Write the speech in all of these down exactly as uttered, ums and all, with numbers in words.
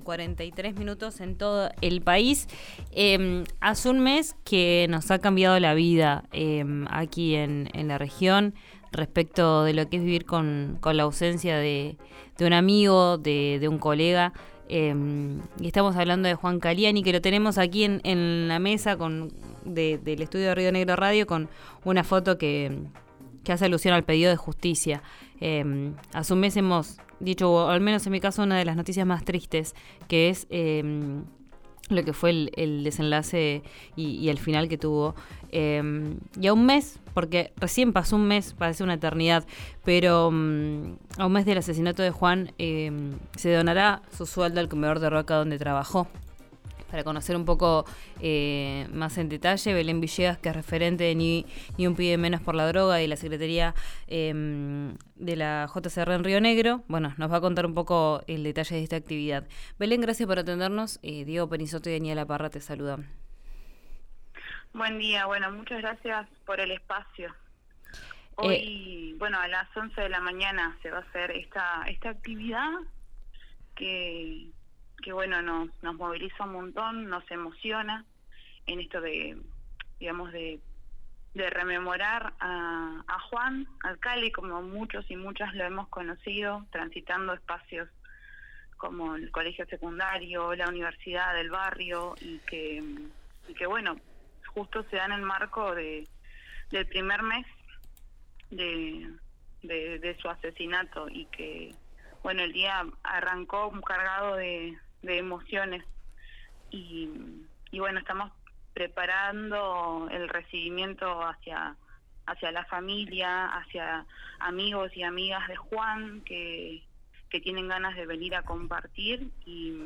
cuarenta y tres minutos en todo el país. Eh, hace un mes que nos ha cambiado la vida eh, aquí en, en la región respecto de lo que es vivir con, con la ausencia de, de un amigo, de, de un colega. Eh, y estamos hablando de Juan Caliani, que lo tenemos aquí en, en la mesa con de, del estudio de Río Negro Radio con una foto que, que hace alusión al pedido de justicia. Eh, hace un mes hemos dicho, o al menos en mi caso, una de las noticias más tristes, que es eh, lo que fue el, el desenlace y, y el final que tuvo. Eh, y a un mes, porque recién pasó un mes, parece una eternidad, pero um, a un mes del asesinato de Juan eh, se donará su sueldo al comedor de Roca donde trabajó. Para conocer un poco eh, más en detalle, Belén Villegas, que es referente de Ni, Ni un pibe menos por la droga y la Secretaría eh, de la J C R en Río Negro, bueno, nos va a contar un poco el detalle de esta actividad. Belén, gracias por atendernos. Eh, Diego Penizoto y Daniela Parra te saludan. Buen día, bueno, muchas gracias por el espacio. Hoy, eh, bueno, a las once de la mañana se va a hacer esta esta actividad que... que bueno, nos, nos moviliza un montón, nos emociona en esto de, digamos, de, de rememorar a, a Juan, al Cali, como muchos y muchas lo hemos conocido, transitando espacios como el colegio secundario, la universidad del barrio, y que, y que bueno, justo se da en el marco de del primer mes de, de, de su asesinato, y que, bueno, el día arrancó cargado de de emociones y, y bueno, estamos preparando el recibimiento hacia hacia la familia, hacia amigos y amigas de Juan que, que tienen ganas de venir a compartir y,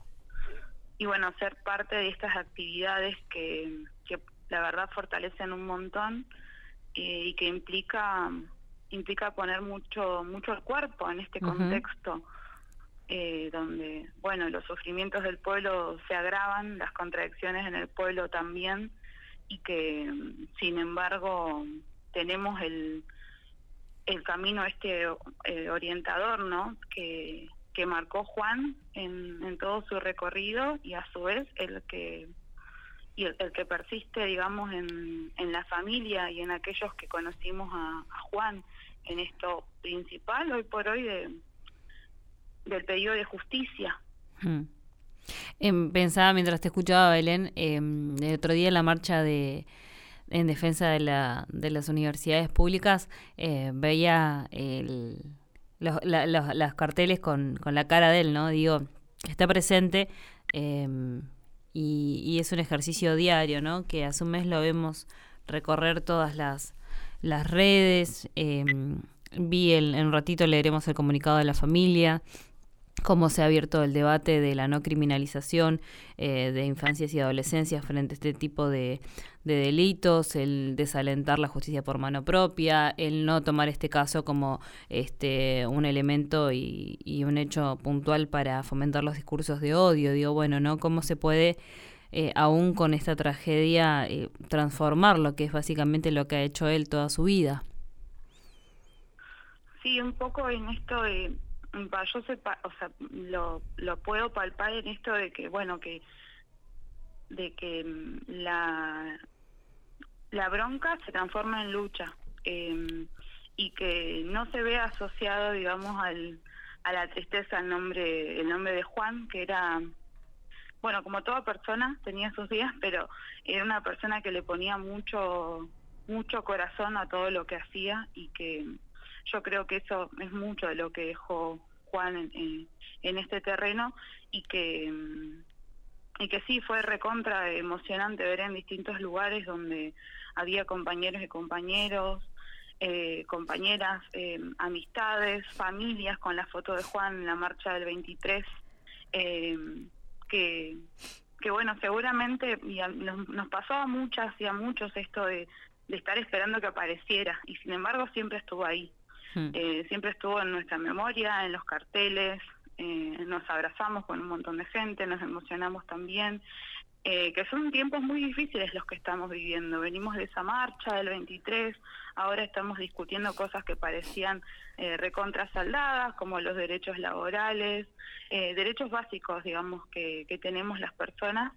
y bueno, ser parte de estas actividades que, que la verdad fortalecen un montón eh, y que implica implica poner mucho mucho el cuerpo en este uh-huh. contexto. Eh, donde, bueno, los sufrimientos del pueblo se agravan, las contradicciones en el pueblo también, y que, sin embargo, tenemos el el camino este eh, orientador, ¿no?, que, que marcó Juan en, en todo su recorrido, y a su vez el que y el, el que persiste, digamos, en, en la familia y en aquellos que conocimos a, a Juan, en esto principal, hoy por hoy, de del pedido de justicia. Hmm. Eh, pensaba mientras te escuchaba, Belén, eh, el otro día en la marcha de en defensa de la de las universidades públicas, eh, veía el, los, la, los, los carteles con, con la cara de él, ¿no? Digo, está presente eh, y, y es un ejercicio diario, ¿no? Que hace un mes lo vemos recorrer todas las, las redes. Eh, vi el, en un ratito leeremos el comunicado de la familia, cómo se ha abierto el debate de la no criminalización eh, de infancias y adolescencias frente a este tipo de, de delitos, el desalentar la justicia por mano propia, el no tomar este caso como este un elemento y, y un hecho puntual para fomentar los discursos de odio. Digo, bueno, ¿no? ¿Cómo se puede, eh, aún con esta tragedia, eh, transformar lo que es básicamente lo que ha hecho él toda su vida? Sí, un poco en esto de... yo sé, o sea, lo, lo puedo palpar en esto de que, bueno, que de que la la bronca se transforma en lucha eh, y que no se ve asociado, digamos, al a la tristeza el nombre el nombre de Juan, que era, bueno, como toda persona tenía sus días, pero era una persona que le ponía mucho mucho corazón a todo lo que hacía, y que yo creo que eso es mucho de lo que dejó Juan en, en, en este terreno, y que y que sí, fue recontra emocionante ver en distintos lugares donde había compañeros y compañeros, eh, compañeras, eh, amistades, familias con la foto de Juan en la marcha del veintitrés, eh, que, que bueno, seguramente y a, nos, nos pasó a muchas y a muchos esto de, de estar esperando que apareciera, y sin embargo siempre estuvo ahí. Hmm. Eh, siempre estuvo en nuestra memoria, en los carteles, eh, nos abrazamos con un montón de gente, nos emocionamos también, eh, que son tiempos muy difíciles los que estamos viviendo. Venimos de esa marcha del veintitrés, ahora estamos discutiendo cosas que parecían eh, recontrasaldadas, como los derechos laborales, eh, derechos básicos, digamos, que, que tenemos las personas,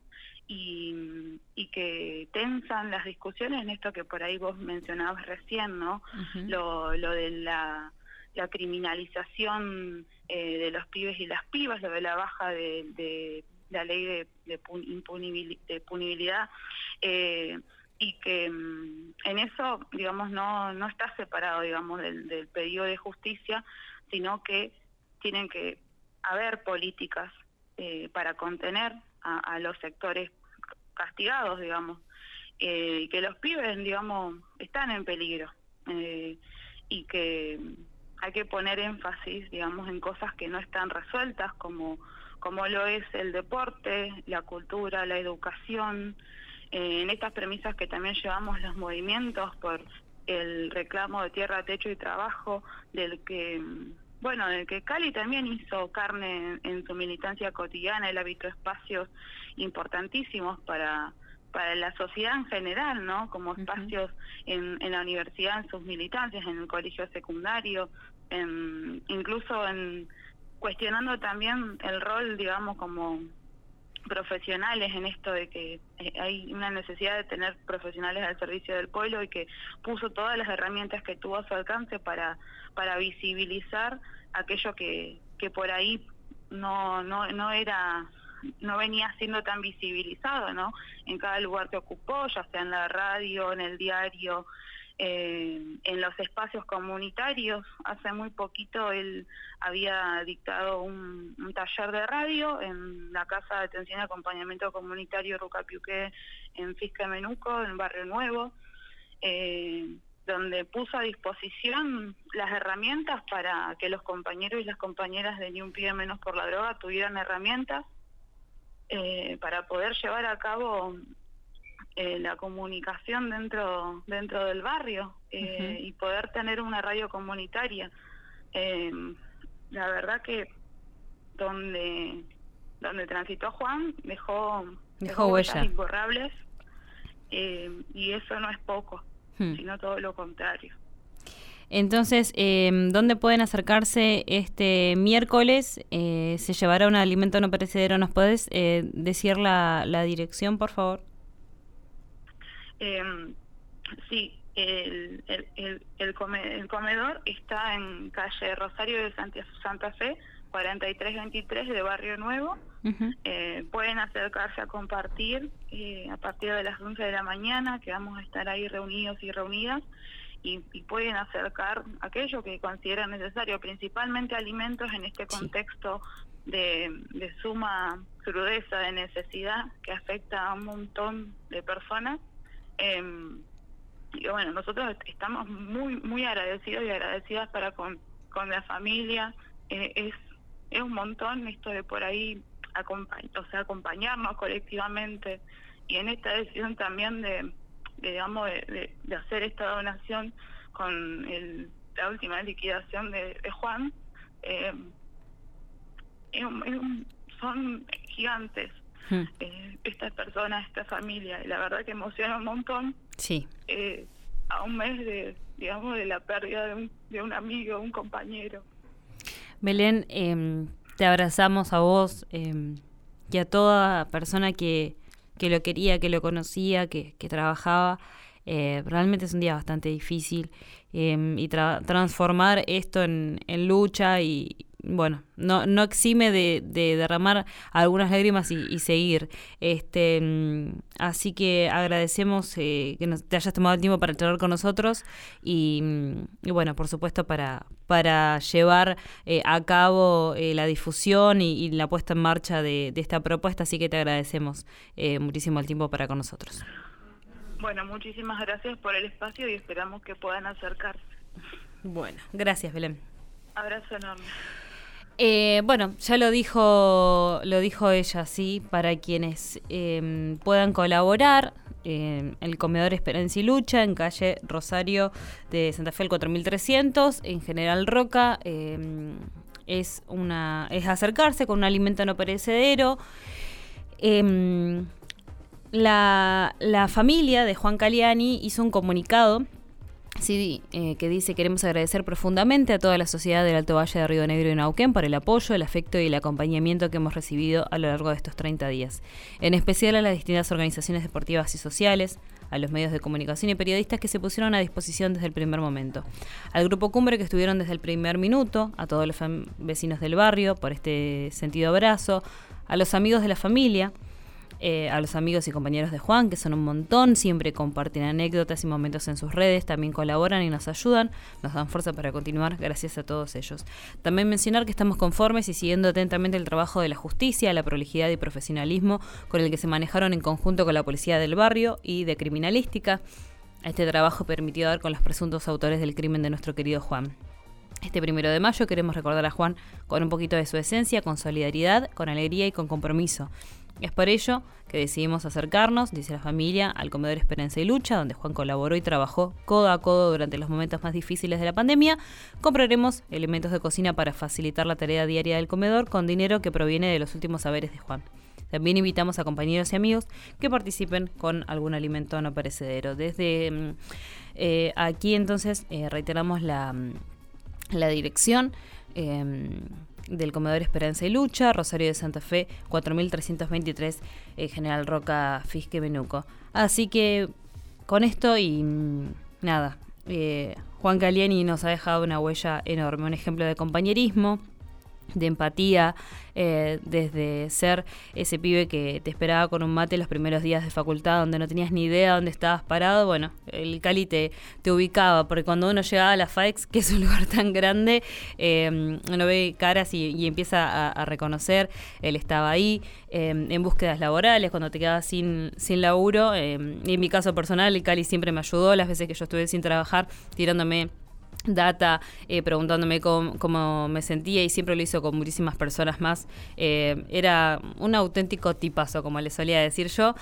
y, y que tensan las discusiones en esto que por ahí vos mencionabas recién, ¿no? Uh-huh. Lo, lo de la, la criminalización eh, de los pibes y las pibas, lo de la baja de, de la ley de, de, punibil, de punibilidad, eh, y que um, en eso, digamos, no, no está separado, digamos, del, del pedido de justicia, sino que tienen que haber políticas eh, para contener a, a los sectores castigados, digamos, eh, que los pibes, digamos, están en peligro, eh, y que hay que poner énfasis, digamos, en cosas que no están resueltas, como, como lo es el deporte, la cultura, la educación, eh, en estas premisas que también llevamos los movimientos por el reclamo de tierra, techo y trabajo, del que... Bueno, del que Cali también hizo carne en, en su militancia cotidiana, él habitó espacios importantísimos para para la sociedad en general, ¿no? Como espacios uh-huh. en, en la universidad, en sus militancias, en el colegio secundario, en, incluso en cuestionando también el rol, digamos, como profesionales en esto de que hay una necesidad de tener profesionales al servicio del pueblo, y que puso todas las herramientas que tuvo a su alcance para para visibilizar aquello que que por ahí no no no era no venía siendo tan visibilizado, ¿no? En cada lugar que ocupó, ya sea en la radio, en el diario, eh, en los espacios comunitarios. Hace muy poquito él había dictado un, un taller de radio en la Casa de Atención y Acompañamiento Comunitario Rucapiuqué, en Fisque Menuco, en Barrio Nuevo, eh, donde puso a disposición las herramientas para que los compañeros y las compañeras de Ni un Pie Menos por la Droga tuvieran herramientas eh, para poder llevar a cabo eh, la comunicación dentro dentro del barrio, eh, uh-huh. y poder tener una radio comunitaria. Eh, la verdad que donde donde transitó Juan dejó, dejó, dejó huella huellas imborrables, eh, y eso no es poco, hmm. sino todo lo contrario. Entonces, eh, ¿dónde pueden acercarse este miércoles? Eh, se llevará un alimento no perecedero. ¿Nos podés eh, decir la, la dirección, por favor? Eh, sí, el, el, el, el, come, el comedor está en calle Rosario de Santa, Santa Fe, cuarenta y tres veintitrés de Barrio Nuevo. Uh-huh. Eh, pueden acercarse a compartir eh, a partir de las once de la mañana, que vamos a estar ahí reunidos y reunidas. Y, y pueden acercar aquello que consideran necesario, principalmente alimentos en este contexto sí. de, de suma crudeza, de necesidad que afecta a un montón de personas. Eh, y bueno, nosotros estamos muy muy agradecidos y agradecidas para con, con la familia. Eh, es es un montón esto de por ahí acompañ- o sea, acompañarnos colectivamente, y en esta decisión también de digamos de, de, de hacer esta donación con el, la última liquidación de, de Juan. eh, es un, es un, son gigantes hmm. eh, estas personas, esta familia, y la verdad que emociona un montón. Sí. Eh, a un mes de, digamos, de la pérdida de un, de un amigo, un compañero. Belén, eh, te abrazamos a vos eh, y a toda persona que que lo quería, que lo conocía, que, que trabajaba. Eh, realmente es un día bastante difícil, eh, y tra- transformar esto en, en lucha y, bueno, no, no exime de, de derramar algunas lágrimas y, y seguir. Este, así que agradecemos eh, que nos, te hayas tomado el tiempo para charlar con nosotros y, y bueno, por supuesto, para, para llevar eh, a cabo eh, la difusión y, y la puesta en marcha de, de esta propuesta. Así que te agradecemos eh, muchísimo el tiempo para con nosotros. Bueno, muchísimas gracias por el espacio y esperamos que puedan acercarse. Bueno, gracias, Belén. Abrazo enorme. Eh, bueno, ya lo dijo lo dijo ella, sí, para quienes eh, puedan colaborar, eh, el comedor Esperanza y Lucha en calle Rosario de Santa Fe, el cuatro mil trescientos, en General Roca, eh, es, una, es acercarse con un alimento no perecedero. Eh, la, la familia de Juan Caliani hizo un comunicado Sí, eh, que dice: queremos agradecer profundamente a toda la sociedad del Alto Valle de Río Negro y Neuquén por el apoyo, el afecto y el acompañamiento que hemos recibido a lo largo de estos treinta días. En especial a las distintas organizaciones deportivas y sociales, a los medios de comunicación y periodistas que se pusieron a disposición desde el primer momento, al Grupo Cumbre que estuvieron desde el primer minuto, a todos los vecinos del barrio por este sentido abrazo, a los amigos de la familia, Eh, a los amigos y compañeros de Juan, que son un montón, siempre comparten anécdotas y momentos en sus redes, también colaboran y nos ayudan, nos dan fuerza para continuar, gracias a todos ellos. También mencionar que estamos conformes y siguiendo atentamente el trabajo de la justicia, la prolijidad y profesionalismo con el que se manejaron en conjunto con la policía del barrio y de criminalística. Este trabajo permitió dar con los presuntos autores del crimen de nuestro querido Juan. Este primero de mayo queremos recordar a Juan con un poquito de su esencia, con solidaridad, con alegría y con compromiso. Es por ello que decidimos acercarnos, dice la familia, al comedor Esperanza y Lucha, donde Juan colaboró y trabajó codo a codo durante los momentos más difíciles de la pandemia. Compraremos elementos de cocina para facilitar la tarea diaria del comedor con dinero que proviene de los últimos saberes de Juan. También invitamos a compañeros y amigos que participen con algún alimento no perecedero. Desde eh, aquí entonces eh, reiteramos la, la dirección eh, del comedor Esperanza y Lucha, Rosario de Santa Fe, cuatro mil trescientos veintitrés, eh, General Roca, Fisque, Menuco. Así que con esto y nada, eh, Juan Caliani nos ha dejado una huella enorme, un ejemplo de compañerismo, de empatía, eh, desde ser ese pibe que te esperaba con un mate los primeros días de facultad, donde no tenías ni idea dónde estabas parado. Bueno, el Cali te, te ubicaba, porque cuando uno llegaba a la FAEX, que es un lugar tan grande, eh, uno ve caras y, y empieza a, a reconocer. Él estaba ahí eh, en búsquedas laborales, cuando te quedabas sin, sin laburo. Eh, y en mi caso personal, el Cali siempre me ayudó las veces que yo estuve sin trabajar, tirándome data, eh, preguntándome cómo, cómo me sentía, y siempre lo hizo con muchísimas personas más. Eh, era un auténtico tipazo, como le solía decir yo,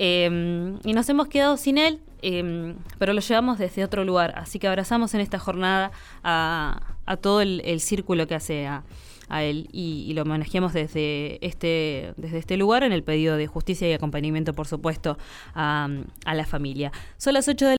eh, y nos hemos quedado sin él, eh, pero lo llevamos desde otro lugar, así que abrazamos en esta jornada a, a todo el, el círculo que hace a, a él, y, y lo homenajeamos desde este, desde este lugar, en el pedido de justicia y acompañamiento, por supuesto, a, a la familia. Son las ocho de